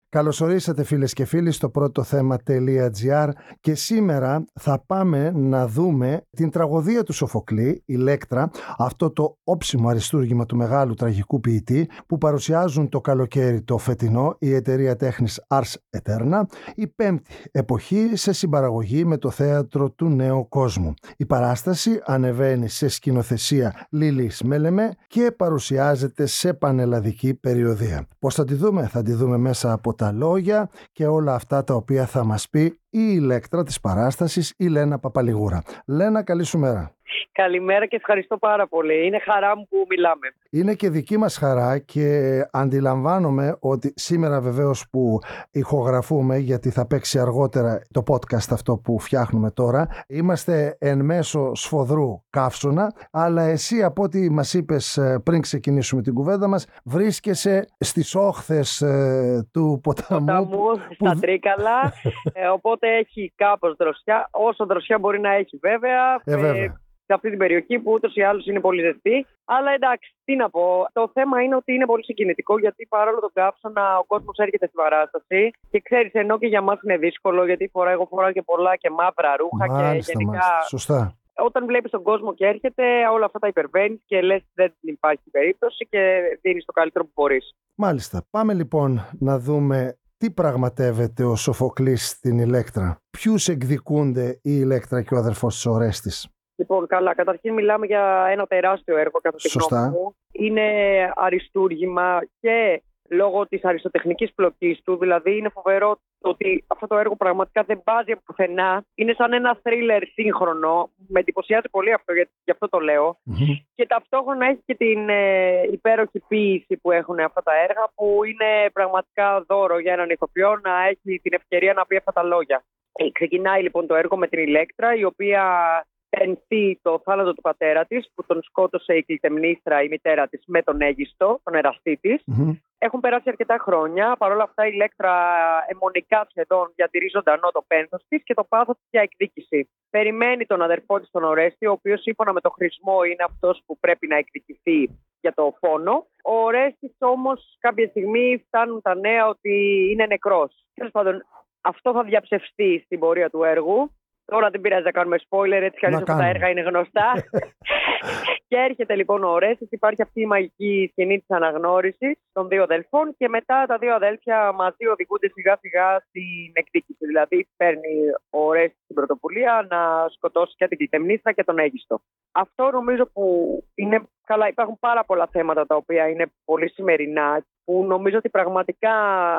Καλώς ορίσατε φίλες και φίλοι στο πρώτο θέμα.gr και σήμερα θα πάμε να δούμε την τραγωδία του Σοφοκλή, Ηλέκτρα, αυτό το όψιμο αριστούργημα του μεγάλου τραγικού ποιητή που παρουσιάζουν το καλοκαίρι το φετινό η εταιρεία τέχνης Ars Eterna, η πέμπτη εποχή σε συμπαραγωγή με το θέατρο του Νέου Κόσμου. Η παράσταση ανεβαίνει σε σκηνοθεσία Λίλης Μέλεμε και παρουσιάζεται σε πανελλαδική περιοδία. Πώς θα τη δούμε? Θα τη δούμε μέσα από τα λόγια και όλα αυτά τα οποία θα μας πει η Ηλέκτρα της παράστασης, η Λένα Παπαλιγούρα. Λένα, καλή σου μέρα. Καλημέρα και ευχαριστώ πάρα πολύ. Είναι χαρά μου που μιλάμε. Είναι και δική μας χαρά και αντιλαμβάνομαι ότι σήμερα βεβαίως που ηχογραφούμε, γιατί θα παίξει αργότερα το podcast αυτό που φτιάχνουμε τώρα, είμαστε εν μέσω σφοδρού καύσωνα, αλλά εσύ από ό,τι μας είπες πριν ξεκινήσουμε την κουβέντα μας, βρίσκεσαι στις όχθες του ποταμού. Στα Τρίκαλα, οπότε έχει κάπως δροσιά, όσο δροσιά μπορεί να έχει βέβαια. Βέβαια. Σε αυτή την περιοχή που ούτως ή άλλως είναι πολύ ζεστή. Αλλά εντάξει, τι να πω. Το θέμα είναι ότι είναι πολύ συγκινητικό γιατί παρόλο τον καύσωνα ο κόσμος έρχεται στην παράσταση και ξέρεις, ενώ και για μας είναι δύσκολο γιατί εγώ φοράω και πολλά και μαύρα ρούχα. Μάλιστα, και γενικά. Σωστά. Όταν βλέπεις τον κόσμο και έρχεται, όλα αυτά τα υπερβαίνεις και λες δεν υπάρχει περίπτωση και δίνεις το καλύτερο που μπορείς. Μάλιστα. Πάμε λοιπόν να δούμε τι πραγματεύεται ο Σοφοκλής στην Ηλέκτρα. Ποιους εκδικούνται η Ηλέκτρα και ο αδερφός της Ορέστης? Λοιπόν, καλά. Καταρχήν μιλάμε για ένα τεράστιο έργο κατά τη γνώμη μου. Είναι αριστούργημα και λόγω της αριστοτεχνικής πλοκής του. Δηλαδή είναι φοβερό ότι αυτό το έργο πραγματικά δεν βάζει από πουθενά. Είναι σαν ένα θρίλερ σύγχρονο. Με εντυπωσιάζει πολύ αυτό, γι' αυτό το λέω. Και ταυτόχρονα έχει και την υπέροχη ποίηση που έχουν αυτά τα έργα, που είναι πραγματικά δώρο για έναν ηθοποιό να έχει την ευκαιρία να πει αυτά τα λόγια. Ξεκινάει λοιπόν το έργο με την Ηλέκτρα, η οποία πενθεί το θάνατο του πατέρα της, που τον σκότωσε η Κλητεμνίστρα, η μητέρα της, με τον Αίγιστο, τον εραστή της. Έχουν περάσει αρκετά χρόνια. Παρ' όλα αυτά η Ηλέκτρα αιμονικά σχεδόν διατηρεί ζωντανό το πένθος της και το πάθος της για εκδίκηση. Περιμένει τον αδερφό της τον Ορέστη, ο οποίος σύμφωνα με το χρησμό είναι αυτός που πρέπει να εκδικηθεί για το φόνο. Ο Ορέστης όμως κάποια στιγμή φτάνουν τα νέα ότι είναι νεκρός. Τέλος πάντων, αυτό θα διαψευστεί στην πορεία του έργου. Τώρα δεν πειράζει να κάνουμε spoiler, έτσι κι αλλιώς αυτά τα έργα είναι γνωστά. Και έρχεται λοιπόν ο Ορέστης, υπάρχει αυτή η μαγική σκηνή της αναγνώρισης των δύο αδελφών και μετά τα δύο αδέλφια μαζί οδηγούνται σιγά σιγά στην εκδίκηση. Δηλαδή παίρνει ο Ορέστης την πρωτοβουλία να σκοτώσει και την Κλητεμνίστρα και τον Αίγιστο. Αυτό νομίζω που είναι καλά. Υπάρχουν πάρα πολλά θέματα τα οποία είναι πολύ σημερινά, που νομίζω ότι πραγματικά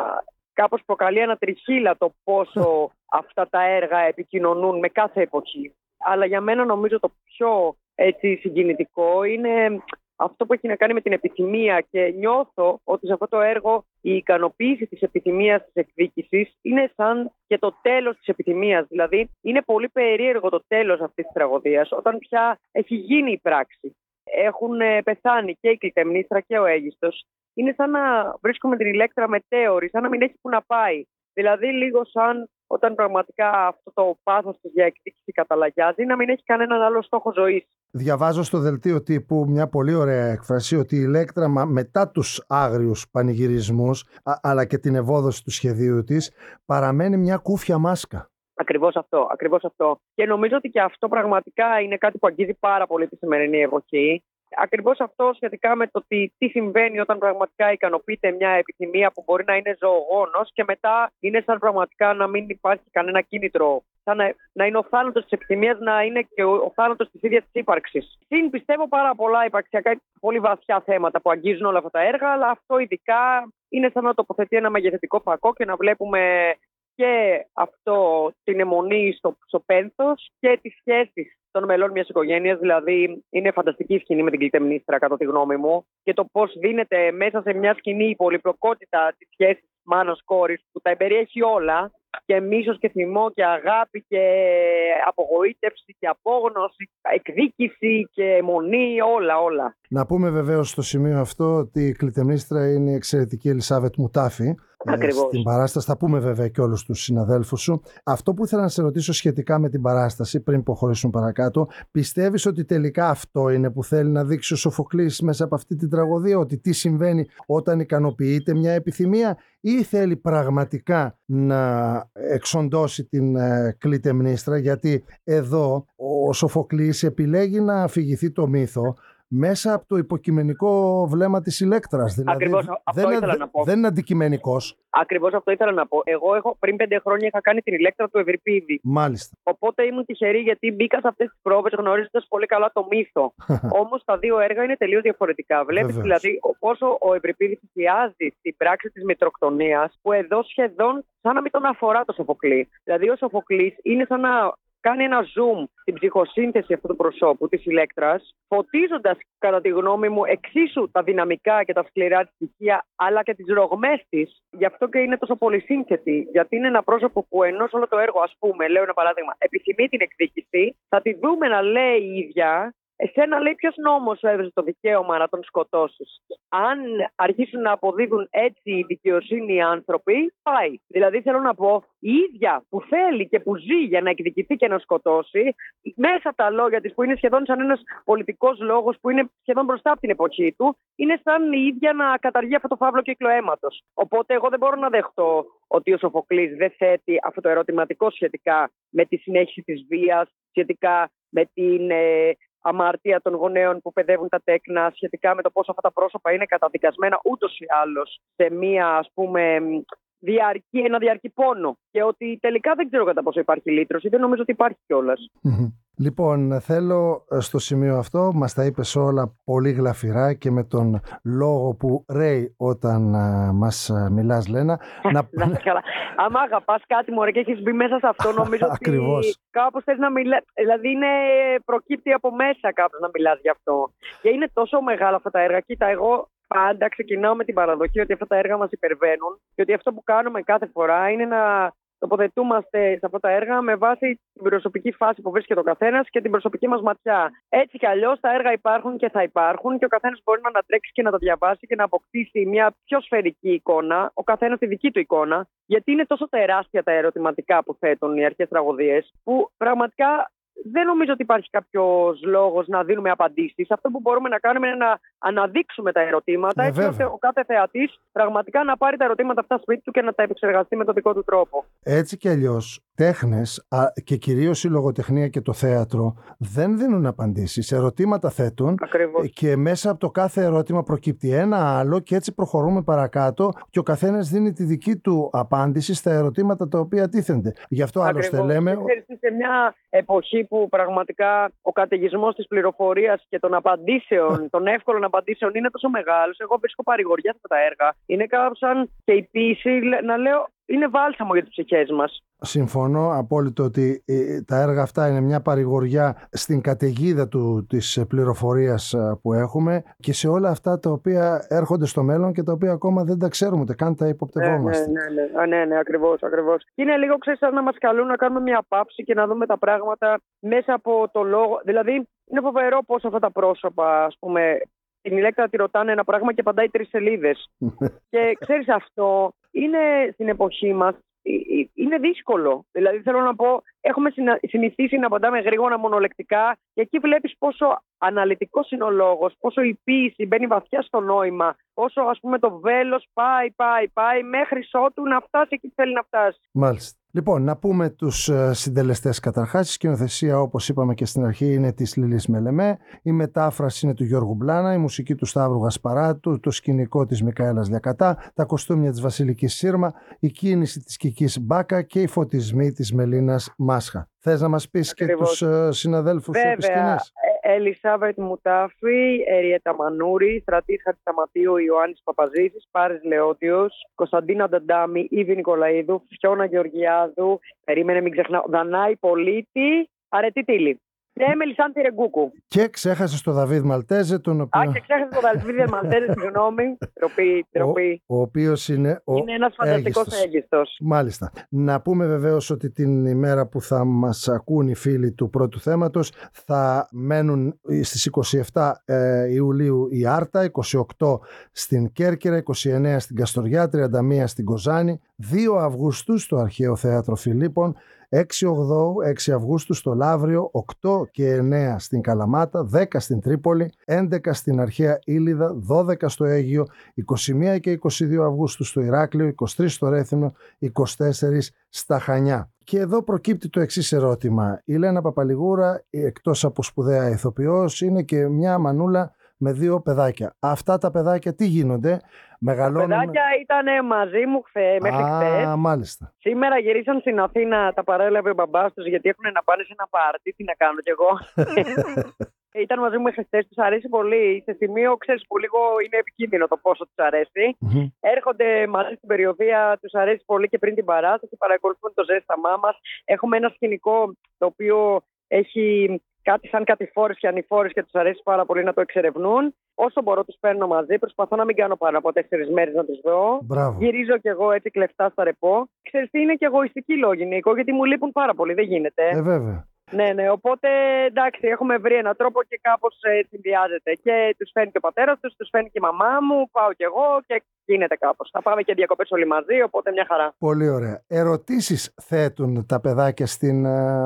κάπως προκαλεί ανατριχύλα το πόσο αυτά τα έργα επικοινωνούν με κάθε εποχή. Αλλά για μένα νομίζω το πιο συγκινητικό είναι αυτό που έχει να κάνει με την επιθυμία, και νιώθω ότι σε αυτό το έργο η ικανοποίηση της επιθυμίας της εκδίκησης είναι σαν και το τέλος της επιθυμίας. Δηλαδή είναι πολύ περίεργο το τέλος αυτής της τραγωδίας, όταν πια έχει γίνει η πράξη. Έχουν πεθάνει και η Κλητεμνίστρα και ο Αίγιστος. Είναι σαν να βρίσκουμε την Ηλέκτρα μετέωρη, σαν να μην έχει που να πάει. Δηλαδή λίγο σαν όταν πραγματικά αυτό το πάθος της για εκδίκηση καταλαγιάζει, να μην έχει κανέναν άλλο στόχο ζωής. Διαβάζω στο δελτίο τύπου μια πολύ ωραία έκφραση ότι η Ηλέκτρα μετά τους άγριους πανηγυρισμούς αλλά και την ευόδοση του σχεδίου της παραμένει μια κούφια μάσκα. Ακριβώς αυτό. Και νομίζω ότι και αυτό πραγματικά είναι κάτι που αγγίζει πάρα πολύ τη σημερινή εποχή. Ακριβώς αυτό σχετικά με το τι συμβαίνει όταν πραγματικά ικανοποιείται μια επιθυμία που μπορεί να είναι ζωογόνος και μετά είναι σαν πραγματικά να μην υπάρχει κανένα κίνητρο. Σαν να είναι ο θάνατος της επιθυμίας, να είναι και ο θάνατος της ίδιας της ύπαρξης. Συν πιστεύω πάρα πολλά υπαρξιακά, πολύ βαθιά θέματα που αγγίζουν όλα αυτά τα έργα, αλλά αυτό ειδικά είναι σαν να τοποθετεί ένα μεγεθυντικό φακό και να βλέπουμε και αυτό την αιμονή στο πένθος και τις σχέσεις των μελών μιας οικογένειας. Δηλαδή είναι φανταστική η σκηνή με την Κλητεμνίστρα κατά τη γνώμη μου, και το πώς δίνεται μέσα σε μια σκηνή η πολυπλοκότητα της σχέσης μάνας-κόρης που τα εμπεριέχει όλα, και μίσος και θυμό και αγάπη και απογοήτευση και απόγνωση, εκδίκηση και αιμονή, όλα. Να πούμε βεβαίως στο σημείο αυτό ότι η Κλητεμνίστρα είναι η εξαιρετική Ελισάβετ Μουτάφη, Στην παράσταση. Θα πούμε βέβαια και όλους τους συναδέλφους σου. Αυτό που ήθελα να σε ρωτήσω σχετικά με την παράσταση, πριν προχωρήσουμε παρακάτω, πιστεύεις ότι τελικά αυτό είναι που θέλει να δείξει ο Σοφοκλής μέσα από αυτή την τραγωδία, ότι τι συμβαίνει όταν ικανοποιείται μια επιθυμία, ή θέλει πραγματικά να εξοντώσει την Κλειτεμνίστρα, γιατί εδώ ο Σοφοκλής επιλέγει να αφηγηθεί το μύθο μέσα από το υποκειμενικό βλέμμα της Ηλέκτρας. Δηλαδή, ακριβώς αυτό ήθελα να πω. Δεν είναι αντικειμενικός. Ακριβώς αυτό ήθελα να πω. Εγώ πριν 5 χρόνια είχα κάνει την Ηλέκτρα του Ευρυπίδη. Μάλιστα. Οπότε ήμουν τυχερή γιατί μπήκα σε αυτές τις πρόβες γνωρίζοντας πολύ καλά το μύθο. Όμως τα δύο έργα είναι τελείως διαφορετικά. Βλέπεις δηλαδή πόσο ο Ευρυπίδης θυσιάζει στην πράξη της μητροκτονίας, που εδώ σχεδόν σαν να μην τον αφορά το Σοφοκλή. Δηλαδή ο Σοφοκλής είναι σαν να κάνει ένα zoom στην ψυχοσύνθεση αυτού του προσώπου της Ηλέκτρας, φωτίζοντας κατά τη γνώμη μου εξίσου τα δυναμικά και τα σκληρά της στοιχεία, αλλά και τις ρογμές της. Γι' αυτό και είναι τόσο πολυσύνθετη, γιατί είναι ένα πρόσωπο που ενώ όλο το έργο, ας πούμε, λέω ένα παράδειγμα, επιθυμεί την εκδίκηση, θα τη δούμε να λέει η ίδια. Εσένα, λέει, ποιος νόμος σου έδωσε το δικαίωμα να τον σκοτώσεις? Αν αρχίσουν να αποδίδουν έτσι η δικαιοσύνη οι άνθρωποι, πάει. Δηλαδή, θέλω να πω, η ίδια που θέλει και που ζει για να εκδικηθεί και να σκοτώσει, μέσα από τα λόγια της, που είναι σχεδόν σαν ένας πολιτικός λόγος που είναι σχεδόν μπροστά από την εποχή του, είναι σαν η ίδια να καταργεί αυτό το φαύλο κύκλο αίματος. Οπότε, εγώ δεν μπορώ να δεχτώ ότι ο Σοφοκλής δεν θέτει αυτό το ερωτηματικό σχετικά με τη συνέχιση της βίας, σχετικά με την αμαρτία των γονέων που παιδεύουν τα τέκνα, σχετικά με το πόσο αυτά τα πρόσωπα είναι καταδικασμένα ούτως ή άλλως σε μία, ας πούμε, ένα διαρκή πόνο. Και ότι τελικά δεν ξέρω κατά πόσο υπάρχει λύτρωση, δεν νομίζω ότι υπάρχει κιόλας. Λοιπόν, θέλω στο σημείο αυτό, μας τα είπες όλα πολύ γλαφυρά και με τον λόγο που ρέει όταν μας μιλάς, Λένα. Άμα αγαπάς κάτι, μωρέ, και έχεις μπει μέσα σε αυτό, νομίζω ότι κάπως θες να μιλάς. Δηλαδή προκύπτει από μέσα κάπως να μιλάς γι' αυτό. Και είναι τόσο μεγάλα αυτά τα έργα. Κοίτα, εγώ πάντα ξεκινάω με την παραδοχή ότι αυτά τα έργα μας υπερβαίνουν και ότι αυτό που κάνουμε κάθε φορά είναι να τοποθετούμαστε σε αυτά τα έργα με βάση την προσωπική φάση που βρίσκεται ο καθένας και την προσωπική μας ματιά. Έτσι κι αλλιώς τα έργα υπάρχουν και θα υπάρχουν και ο καθένας μπορεί να ανατρέξει και να τα διαβάσει και να αποκτήσει μια πιο σφαιρική εικόνα, ο καθένας τη δική του εικόνα, γιατί είναι τόσο τεράστια τα ερωτηματικά που θέτουν οι αρχαίες τραγωδίες, που πραγματικά δεν νομίζω ότι υπάρχει κάποιος λόγος να δίνουμε απαντήσεις. Αυτό που μπορούμε να κάνουμε είναι να αναδείξουμε τα ερωτήματα, έτσι ώστε ο κάθε θεατής πραγματικά να πάρει τα ερωτήματα αυτά σπίτι του και να τα επεξεργαστεί με τον δικό του τρόπο. Έτσι κι αλλιώς, τέχνες και κυρίως η λογοτεχνία και το θέατρο δεν δίνουν απαντήσεις. Ερωτήματα θέτουν. Ακριβώς. Και μέσα από το κάθε ερώτημα προκύπτει ένα άλλο και έτσι προχωρούμε παρακάτω και ο καθένας δίνει τη δική του απάντηση στα ερωτήματα τα οποία τίθενται. Γι' αυτό άλλωστε λέμε. Σε μια εποχή που πραγματικά ο καταιγισμός της πληροφορίας και των απαντήσεων, των εύκολων απαντήσεων είναι τόσο μεγάλος, εγώ βρίσκω παρηγοριά σε αυτά τα έργα. Είναι κάπως σαν και η ποίηση, να λέω, είναι βάλσαμο για τις ψυχές μας. Συμφωνώ απόλυτο ότι τα έργα αυτά είναι μια παρηγοριά στην καταιγίδα της πληροφορίας που έχουμε και σε όλα αυτά τα οποία έρχονται στο μέλλον και τα οποία ακόμα δεν τα ξέρουμε, ούτε καν τα υποπτευόμαστε. Ναι, ακριβώς. Και είναι λίγο, ξέρεις, σαν να μας καλούν να κάνουμε μια παύση και να δούμε τα πράγματα μέσα από το λόγο. Δηλαδή, είναι φοβερό πώς αυτά τα πρόσωπα, ας πούμε, την Ηλέκτρα τη ρωτάνε ένα πράγμα και απαντάει 3 σελίδες. Και ξέρεις, αυτό είναι στην εποχή μας. Είναι δύσκολο. Δηλαδή, θέλω να πω, έχουμε συνηθίσει να απαντάμε γρήγορα μονολεκτικά και εκεί βλέπεις πόσο αναλυτικός είναι ο λόγος, πόσο η ποίηση μπαίνει βαθιά στο νόημα, πόσο, ας πούμε, το βέλος πάει μέχρι ότου να φτάσει εκεί που θέλει να φτάσει. Μάλιστα. Λοιπόν, να πούμε τους συντελεστές καταρχάς. Η σκηνοθεσία, όπως είπαμε και στην αρχή, είναι της Λίλης Μελεμέ. Η μετάφραση είναι του Γιώργου Μπλάνα, η μουσική του Σταύρου Γασπαράτου, το σκηνικό της Μικαέλας Λιακατά, τα κοστούμια της Βασιλικής Σύρμα, η κίνηση της Κικής Μπάκα και οι φωτισμοί της Μελίνας Μάσχα. Θες να μας πεις και τους συναδέλφους σου επισκηνές? Ελισάβετ Μουτάφη, Εριέτα Μανούρη, Στρατής Χατζησταματίου, Ιωάννης Παπαζήσης, Πάρης Λεώτιος, Κωνσταντίνα Νταντάμι, Ήβη Νικολαίδου, Φιώνα Γεωργιάδου, περίμενε μην ξεχνάω, Δανάη Πολίτη, Αρετή Τίλη. Και Μελισάνθη Ρεγκούκου. Και ξέχασες τον Δαβίδ Μαλτέζε, τον οποίο... και ξέχασες τον Δαβίδ Μαλτέζε, συγγνώμη. Τροπή. Ο οποίος είναι ένας φανταστικός έγκιστος. Μάλιστα. Να πούμε βεβαίως ότι την ημέρα που θα μας ακούν οι φίλοι του πρώτου θέματος θα μένουν στις 27 Ιουλίου η Άρτα, 28 στην Κέρκυρα, 29 στην Καστοριά, 31 στην Κοζάνη, 2 Αυγούστου στο Αρχαίο Θέατρο Φιλίππων, 6 Αυγούστου στο Λαύριο, 8 και 9 στην Καλαμάτα, 10 στην Τρίπολη, 11 στην Αρχαία Ήλιδα, 12 στο Αίγυο, 21 και 22 Αυγούστου στο Ηράκλειο, 23 στο Ρέθυμνο, 24 στα Χανιά. Και εδώ προκύπτει το εξής ερώτημα. Η Λένα Παπαλιγούρα, εκτός από σπουδαία ηθοποιός, είναι και μια μανούλα με 2 παιδάκια. Αυτά τα παιδάκια τι γίνονται? Μεγαλώνουν... Τα παιδάκια ήταν μαζί μου μέχρι χθες. Μάλιστα. Σήμερα γυρίσαν στην Αθήνα, τα παρέλαβε ο μπαμπάς τους γιατί έχουν να πάνε σε ένα πάρτι. Τι να κάνω κι εγώ. Ήταν μαζί μου μέχρι χθες, τους αρέσει πολύ. Σε σημείο, ξέρεις, που λίγο είναι επικίνδυνο το πόσο τους αρέσει. Έρχονται μαζί στην περιοδία, τους αρέσει πολύ και πριν την παράσταση, παρακολουθούν το ζέσταμά μας. Έχουμε ένα σκηνικό το οποίο έχει κάτι σαν κατηφόρες και ανηφόρες και τους αρέσει πάρα πολύ να το εξερευνούν. Όσο μπορώ τους παίρνω μαζί, προσπαθώ να μην κάνω πάνω από 4 μέρες να τους δω. Μπράβο. Γυρίζω κι εγώ έτσι κλεφτά στα ρεπό. Ξέρεις τι, είναι και εγωιστική λόγη, Νίκο, γιατί μου λείπουν πάρα πολύ, δεν γίνεται. Βέβαια. Ναι, οπότε εντάξει, έχουμε βρει έναν τρόπο και κάπως συνδυάζεται. Και τους φέρνει και ο πατέρας τους, τους φέρνει και η μαμά μου, πάω κι εγώ και γίνεται κάπως. Θα πάμε και διακοπές όλοι μαζί, οπότε μια χαρά. Πολύ ωραία. Ερωτήσεις θέτουν τα παιδάκια στην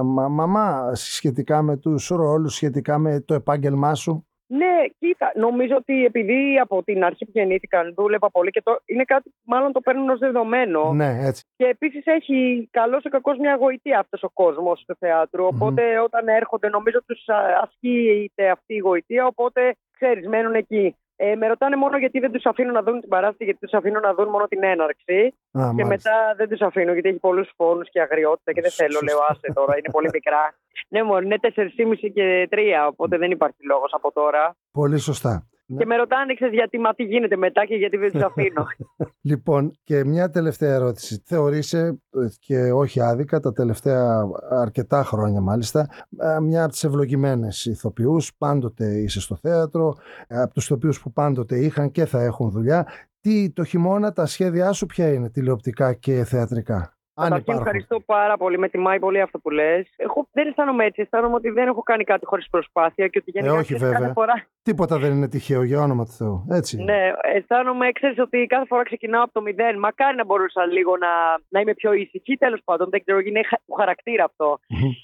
μαμά σχετικά με τους ρόλους, σχετικά με το επάγγελμά σου? Ναι, κοίτα, νομίζω ότι επειδή από την αρχή που γεννήθηκαν δούλευα πολύ και είναι κάτι μάλλον το παίρνουν ως δεδομένο. Ναι, έτσι. Και επίσης έχει καλός ή κακός μια γοητεία αυτός ο κόσμος στο θέατρο. Οπότε όταν έρχονται νομίζω τους ασκείται αυτή η γοητεία, οπότε ξέρεις, μένουν εκεί. Με ρωτάνε μόνο γιατί δεν τους αφήνω να δουν την παράσταση, γιατί τους αφήνω να δουν μόνο την έναρξη. Και μετά δεν τους αφήνω γιατί έχει πολλούς φόνους και αγριότητα και δεν θέλω, λέω άσε τώρα, είναι πολύ μικρά. Ναι, μόνο είναι 4,5 και 3, οπότε δεν υπάρχει λόγος από τώρα. Πολύ σωστά. Και με ρωτάνε, ξέρεις, γιατί τι γίνεται μετά και γιατί δεν τους αφήνω. Λοιπόν, και μια τελευταία ερώτηση. Θεωρείσαι, και όχι άδικα, τα τελευταία αρκετά χρόνια μάλιστα, μια από τις ευλογημένες ηθοποιούς. Πάντοτε είσαι στο θέατρο, από τους ηθοποιούς που πάντοτε είχαν και θα έχουν δουλειά. Το χειμώνα τα σχέδιά σου ποια είναι, τηλεοπτικά και θεατρικά? Καταρχήν ευχαριστώ πάρα πολύ, με τιμάει πολύ αυτό που λες. Εγώ δεν αισθάνομαι έτσι, αισθάνομαι ότι δεν έχω κάνει κάτι χωρίς προσπάθεια και ότι γενικά όχι βέβαια, κάθε φορά... τίποτα δεν είναι τυχαίο, για όνομα του Θεού, έτσι. Ναι, αισθάνομαι, ξέρεις, ότι κάθε φορά ξεκινάω από το 0, μακάρι να μπορούσα λίγο να είμαι πιο ήσυχη, τέλος πάντων, δεν ξέρω, είναι του χαρακτήρα αυτό.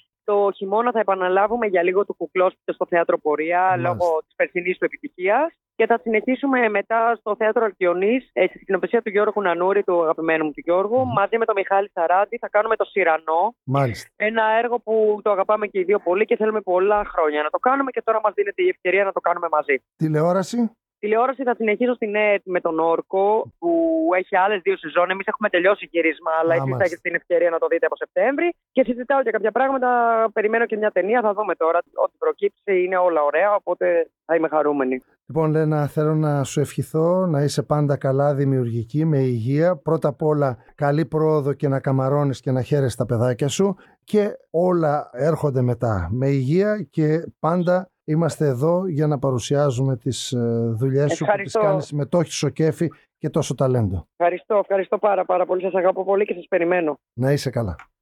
Το χειμώνα θα επαναλάβουμε για λίγο το Κουκλόσπιτο στο Θέατρο Πορεία, λόγω της περσινής του επιτυχίας. Και θα συνεχίσουμε μετά στο Θέατρο Αλκιονής, στη σκηνοθεσία του Γιώργου Νανούρη, του αγαπημένου μου του Γιώργου, μαζί με τον Μιχάλη Σαράντη. Θα κάνουμε το Σιρανό. Μάλιστα. Ένα έργο που το αγαπάμε και οι δύο πολύ και θέλουμε πολλά χρόνια να το κάνουμε και τώρα μας δίνεται η ευκαιρία να το κάνουμε μαζί. Τηλεόραση. Τηλεόραση θα συνεχίσω στην ΕΕΤ με τον Όρκο, που έχει άλλες 2 σεζόν. Εμείς έχουμε τελειώσει γύρισμα, αλλά εσείς θα έχετε την ευκαιρία να το δείτε από Σεπτέμβρη. Και συζητάω και κάποια πράγματα. Περιμένω και μια ταινία, θα δούμε τώρα. Ό,τι προκύψει είναι όλα ωραία, οπότε θα είμαι χαρούμενη. Λοιπόν, Λένα, θέλω να σου ευχηθώ να είσαι πάντα καλά, δημιουργική, με υγεία. Πρώτα απ' όλα, καλή πρόοδο και να καμαρώνεις και να χαίρεσαι τα παιδάκια σου. Και όλα έρχονται μετά. Με υγεία και πάντα. Είμαστε εδώ για να παρουσιάζουμε τις δουλειές σου που τις κάνεις με τόχισο κέφι και τόσο ταλέντο. Ευχαριστώ πάρα πολύ. Σας αγαπώ πολύ και σας περιμένω. Να είσαι καλά.